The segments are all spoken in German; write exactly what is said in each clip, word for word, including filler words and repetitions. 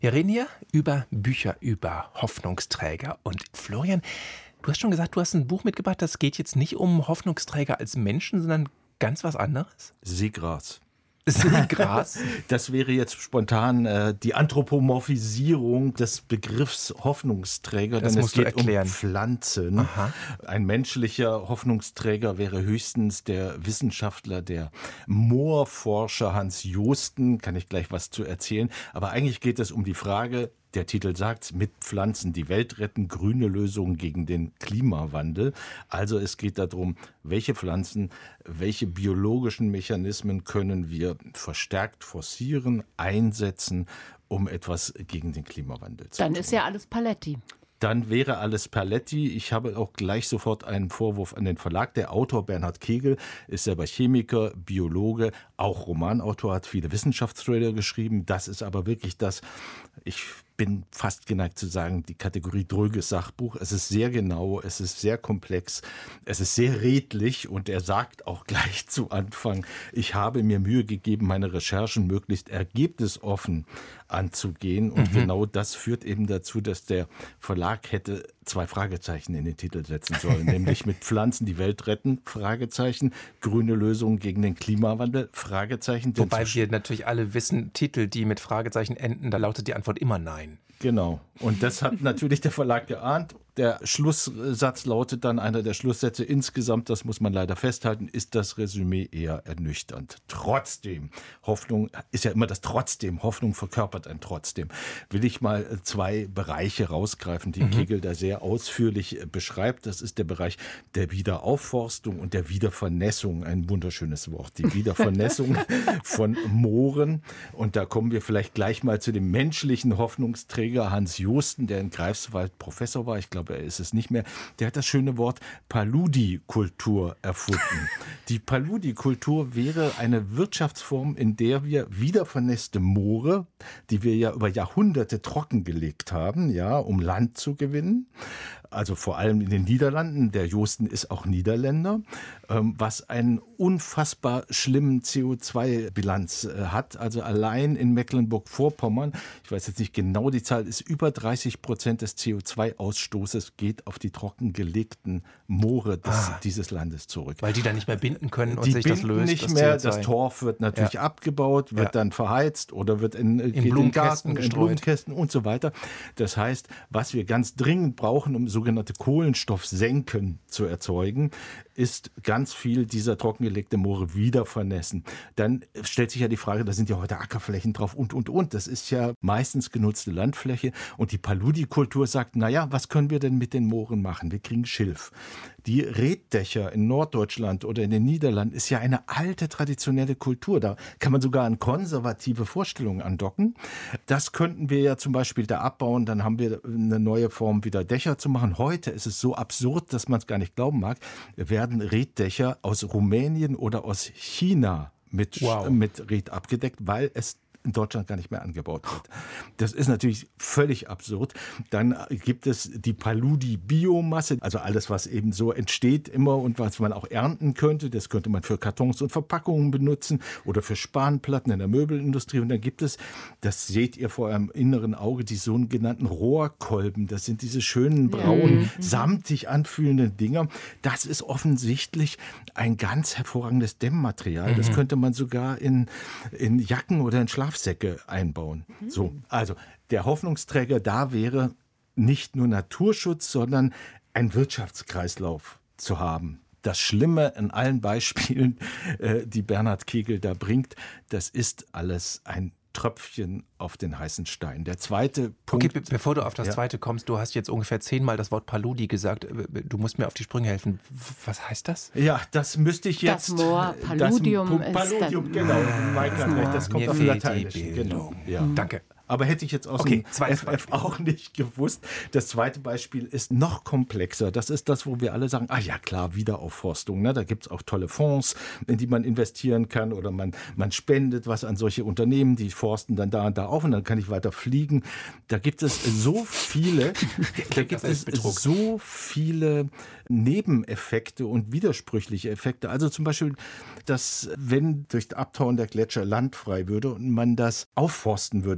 Wir reden hier über Bücher, über Hoffnungsträger. Und Florian, du hast schon gesagt, du hast ein Buch mitgebracht, das geht jetzt nicht um Hoffnungsträger als Menschen, sondern ganz was anderes? Seegras. Seegras? Das wäre jetzt spontan äh, die Anthropomorphisierung des Begriffs Hoffnungsträger, Das denn es musst du geht erklären. um Pflanzen. Aha. Ein menschlicher Hoffnungsträger wäre höchstens der Wissenschaftler, der Moorforscher Hans Joosten, kann ich gleich was zu erzählen. Aber eigentlich geht es um die Frage, der Titel sagt, mit Pflanzen die Welt retten, grüne Lösungen gegen den Klimawandel. Also es geht darum, welche Pflanzen, welche biologischen Mechanismen können wir verstärkt forcieren, einsetzen, um etwas gegen den Klimawandel zu tun. Dann ist ja alles Paletti. Dann wäre alles Paletti. Ich habe auch gleich sofort einen Vorwurf an den Verlag. Der Autor Bernhard Kegel ist selber Chemiker, Biologe, auch Romanautor, hat viele Wissenschaftsthriller geschrieben. Das ist aber wirklich das, ich bin fast geneigt zu sagen, die Kategorie dröges Sachbuch. Es ist sehr genau, es ist sehr komplex, es ist sehr redlich und er sagt auch gleich zu Anfang, ich habe mir Mühe gegeben, meine Recherchen möglichst ergebnisoffen anzugehen und mhm. genau das führt eben dazu, dass der Verlag hätte zwei Fragezeichen in den Titel setzen sollen, nämlich mit Pflanzen die Welt retten, Fragezeichen, grüne Lösungen gegen den Klimawandel, Fragezeichen. Wobei wir natürlich alle wissen, Titel, die mit Fragezeichen enden, da lautet die Antwort immer nein. Genau. Und das hat natürlich der Verlag geahnt. Der Schlusssatz lautet dann, einer der Schlusssätze insgesamt, das muss man leider festhalten, ist das Resümee eher ernüchternd. Trotzdem, Hoffnung ist ja immer das Trotzdem, Hoffnung verkörpert ein Trotzdem. Will ich mal zwei Bereiche rausgreifen, die mhm. Kegel da sehr ausführlich beschreibt. Das ist der Bereich der Wiederaufforstung und der Wiedervernässung, ein wunderschönes Wort, die Wiedervernässung von Mooren. Und da kommen wir vielleicht gleich mal zu dem menschlichen Hoffnungsträger Hans Joosten, der in Greifswald Professor war. Ich glaube, er ist es nicht mehr. Der hat das schöne Wort Paludikultur erfunden. Die Paludikultur wäre eine Wirtschaftsform, in der wir wiedervernässte Moore, die wir ja über Jahrhunderte trockengelegt haben, ja, um Land zu gewinnen, also vor allem in den Niederlanden, der Joosten ist auch Niederländer, was einen unfassbar schlimmen C O zwei Bilanz hat. Also allein in Mecklenburg-Vorpommern, ich weiß jetzt nicht genau die Zahl, ist über dreißig Prozent des C O zwei Ausstoßes geht auf die trockengelegten Moore des, ah, dieses Landes zurück. Weil die dann nicht mehr binden können und die sich das löst. nicht das mehr, C O zwei. Das Torf wird natürlich ja. abgebaut, wird ja. dann verheizt oder wird in, in geht Blumenkästen in Garten, in Blumenkästen und so weiter. Das heißt, was wir ganz dringend brauchen, um sogenannte Kohlenstoffsenken zu erzeugen, ist ganz viel dieser trockengelegte Moore wieder vernässen. Dann stellt sich ja die Frage, da sind ja heute Ackerflächen drauf und, und, und. Das ist ja meistens genutzte Landfläche. Und die Paludikultur sagt, naja, was können wir denn mit den Mooren machen? Wir kriegen Schilf. Die Reetdächer in Norddeutschland oder in den Niederlanden ist ja eine alte, traditionelle Kultur. Da kann man sogar an konservative Vorstellungen andocken. Das könnten wir ja zum Beispiel da abbauen. Dann haben wir eine neue Form, wieder Dächer zu machen. Heute ist es so absurd, dass man es gar nicht glauben mag. Werden Reetdächer aus Rumänien oder aus China mit, wow. mit Reet abgedeckt, weil es in Deutschland gar nicht mehr angebaut wird. Das ist natürlich völlig absurd. Dann gibt es die Paludi-Biomasse, also alles, was eben so entsteht immer und was man auch ernten könnte. Das könnte man für Kartons und Verpackungen benutzen oder für Spanplatten in der Möbelindustrie. Und dann gibt es, das seht ihr vor eurem inneren Auge, die sogenannten Rohrkolben. Das sind diese schönen, braunen, mhm. samtig anfühlenden Dinger. Das ist offensichtlich ein ganz hervorragendes Dämmmaterial. Mhm. Das könnte man sogar in, in Jacken oder in Schlafsäcke einbauen. Mhm. So, also der Hoffnungsträger da wäre nicht nur Naturschutz, sondern ein Wirtschaftskreislauf zu haben. Das Schlimme in allen Beispielen, äh, die Bernhard Kegel da bringt, das ist alles ein Tröpfchen auf den heißen Stein. Der zweite Punkt... Okay, be- bevor du auf das ja. zweite kommst, du hast jetzt ungefähr zehnmal das Wort Paludi gesagt. Du musst mir auf die Sprünge helfen. Was heißt das? Ja, das müsste ich jetzt... Das Moor, Paludium das, Paludium, ist genau. Das, das kommt aus dem Lateinischen. Genau. Ja. Danke. Aber hätte ich jetzt aus okay, dem F F auch nicht gewusst. Das zweite Beispiel ist noch komplexer. Das ist das, wo wir alle sagen, ah ja klar, Wiederaufforstung. Ne? Da gibt es auch tolle Fonds, in die man investieren kann oder man, man spendet was an solche Unternehmen, die forsten dann da und da auf und dann kann ich weiter fliegen. Da gibt es so viele, da gibt es so viele Nebeneffekte und widersprüchliche Effekte. Also zum Beispiel, dass wenn durch das Abtauen der Gletscher Land frei würde und man das aufforsten würde, sagen,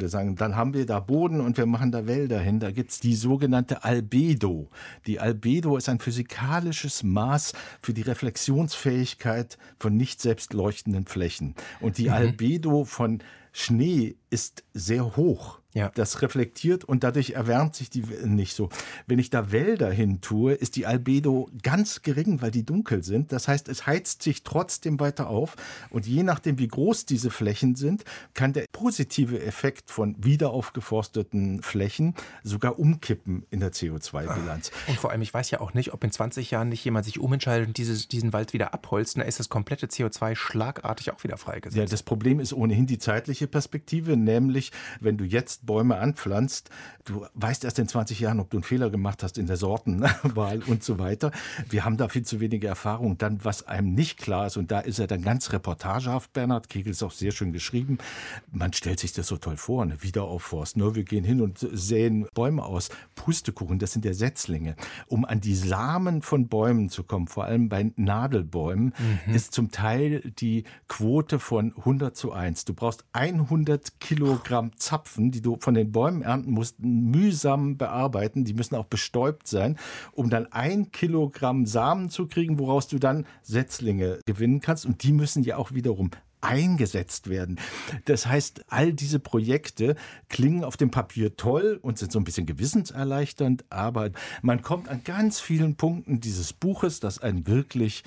dann haben wir da Boden und wir machen da Wälder hin. Da gibt es die sogenannte Albedo. Die Albedo ist ein physikalisches Maß für die Reflexionsfähigkeit von nicht selbst leuchtenden Flächen. Und die mhm. Albedo von Schnee ist sehr hoch. Ja. Das reflektiert und dadurch erwärmt sich die nicht so. Wenn ich da Wälder hin tue, ist die Albedo ganz gering, weil die dunkel sind. Das heißt, es heizt sich trotzdem weiter auf. Und je nachdem, wie groß diese Flächen sind, kann der positive Effekt von wiederaufgeforsteten Flächen sogar umkippen in der C O zwei Bilanz. Und vor allem, ich weiß ja auch nicht, ob in zwanzig Jahren nicht jemand sich umentscheidet und dieses, diesen Wald wieder abholzt. Dann ist das komplette C O zwei schlagartig auch wieder freigesetzt. Ja, das Problem ist ohnehin die zeitliche Perspektive, nämlich wenn du jetzt Bäume anpflanzt, du weißt erst in zwanzig Jahren, ob du einen Fehler gemacht hast in der Sortenwahl und so weiter. Wir haben da viel zu wenige Erfahrung. Dann, was einem nicht klar ist, und da ist er dann ganz reportagehaft, Bernhard Kegel ist auch sehr schön geschrieben, man stellt sich das so toll vor, eine Wiederaufforsten. Ne? Wir gehen hin und säen Bäume aus. Pustekuchen, das sind ja Setzlinge. Um an die Samen von Bäumen zu kommen, vor allem bei Nadelbäumen, mhm. ist zum Teil die Quote von hundert zu eins. Du brauchst hundert Kilogramm Zapfen, die du von den Bäumen ernten musst, mühsam bearbeiten. Die müssen auch bestäubt sein, um dann ein Kilogramm Samen zu kriegen, woraus du dann Setzlinge gewinnen kannst. Und die müssen ja auch wiederum eingesetzt werden. Das heißt, all diese Projekte klingen auf dem Papier toll und sind so ein bisschen gewissenserleichternd, aber man kommt an ganz vielen Punkten dieses Buches, das ein wirklich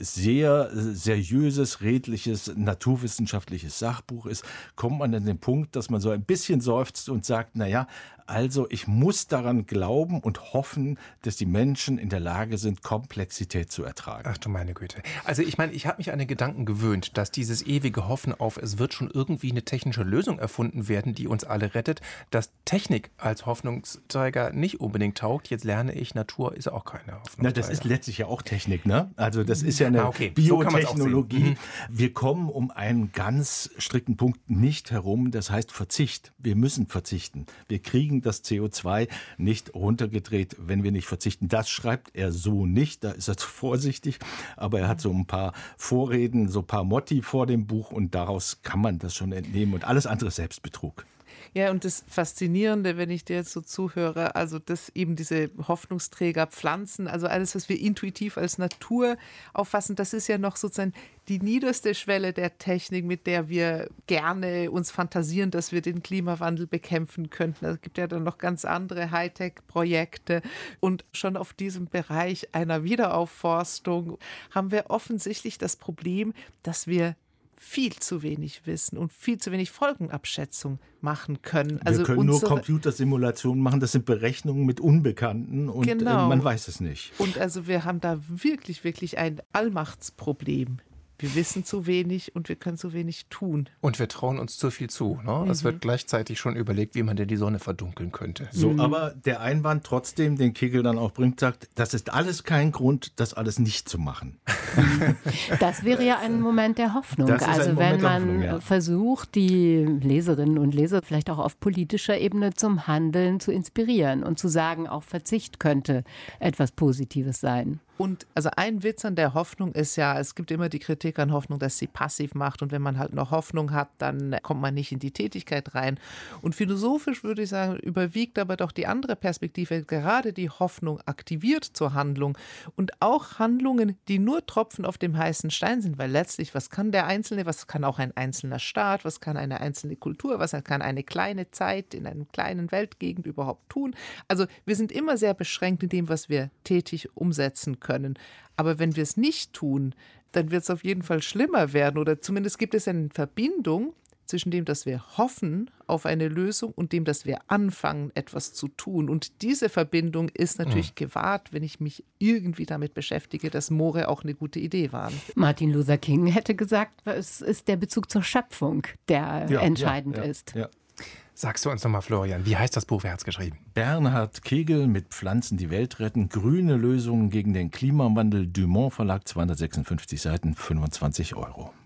sehr seriöses, redliches, naturwissenschaftliches Sachbuch ist, kommt man an den Punkt, dass man so ein bisschen seufzt und sagt, naja, also ich muss daran glauben und hoffen, dass die Menschen in der Lage sind, Komplexität zu ertragen. Ach du meine Güte. Also ich meine, ich habe mich an den Gedanken gewöhnt, dass dieses ewige Hoffen auf, es wird schon irgendwie eine technische Lösung erfunden werden, die uns alle rettet, dass Technik als Hoffnungsträger nicht unbedingt taugt. Jetzt lerne ich, Natur ist auch keine Hoffnungsträger. Na, das ist letztlich ja auch Technik, ne? Also das ist ja eine ah, okay. Biotechnologie. So mhm. Wir kommen um einen ganz strikten Punkt nicht herum, das heißt Verzicht. Wir müssen verzichten. Wir kriegen das C O zwei nicht runtergedreht, wenn wir nicht verzichten. Das schreibt er so nicht, da ist er zu vorsichtig, aber er hat so ein paar Vorreden, so ein paar Motti vor dem Buch und daraus kann man das schon entnehmen und alles andere ist Selbstbetrug. Ja, und das Faszinierende, wenn ich dir jetzt so zuhöre, also dass eben diese Hoffnungsträger, Pflanzen, also alles, was wir intuitiv als Natur auffassen, das ist ja noch sozusagen die niederste Schwelle der Technik, mit der wir gerne uns fantasieren, dass wir den Klimawandel bekämpfen könnten. Es gibt ja dann noch ganz andere Hightech-Projekte und schon auf diesem Bereich einer Wiederaufforstung haben wir offensichtlich das Problem, dass wir viel zu wenig wissen und viel zu wenig Folgenabschätzung machen können. Also wir können nur Computersimulationen machen, das sind Berechnungen mit Unbekannten und genau. Man weiß es nicht. Und also wir haben da wirklich, wirklich ein Allmachtsproblem. Wir wissen zu wenig und wir können zu wenig tun. Und wir trauen uns zu viel zu. Ne? Mhm. Es wird gleichzeitig schon überlegt, wie man denn die Sonne verdunkeln könnte. So, mhm. aber der Einwand trotzdem, den Kegel dann auch bringt, sagt, das ist alles kein Grund, das alles nicht zu machen. Das wäre ja ein Moment der Hoffnung. Das ist also ein wenn Moment man der Hoffnung, ja. versucht, die Leserinnen und Leser vielleicht auch auf politischer Ebene zum Handeln zu inspirieren und zu sagen, auch Verzicht könnte etwas Positives sein. Und also ein Witz an der Hoffnung ist ja, es gibt immer die Kritik an Hoffnung, dass sie passiv macht. Und wenn man halt noch Hoffnung hat, dann kommt man nicht in die Tätigkeit rein. Und philosophisch würde ich sagen, überwiegt aber doch die andere Perspektive, gerade die Hoffnung aktiviert zur Handlung. Und auch Handlungen, die nur Tropfen auf dem heißen Stein sind. Weil letztlich, was kann der Einzelne, was kann auch ein einzelner Staat, was kann eine einzelne Kultur, was kann eine kleine Zeit in einer kleinen Weltgegend überhaupt tun? Also wir sind immer sehr beschränkt in dem, was wir tätig umsetzen können. Können. Aber wenn wir es nicht tun, dann wird es auf jeden Fall schlimmer werden oder zumindest gibt es eine Verbindung zwischen dem, dass wir hoffen auf eine Lösung und dem, dass wir anfangen, etwas zu tun. Und diese Verbindung ist natürlich mhm. gewahrt, wenn ich mich irgendwie damit beschäftige, dass Moore auch eine gute Idee waren. Martin Luther King hätte gesagt, es ist der Bezug zur Schöpfung, der ja, entscheidend ja, ja, ist. Ja. Sagst du uns nochmal, Florian, wie heißt das Buch, wer hat es geschrieben? Bernhard Kegel mit Pflanzen die Welt retten, grüne Lösungen gegen den Klimawandel, Dumont Verlag, zweihundertsechsundfünfzig Seiten, fünfundzwanzig Euro.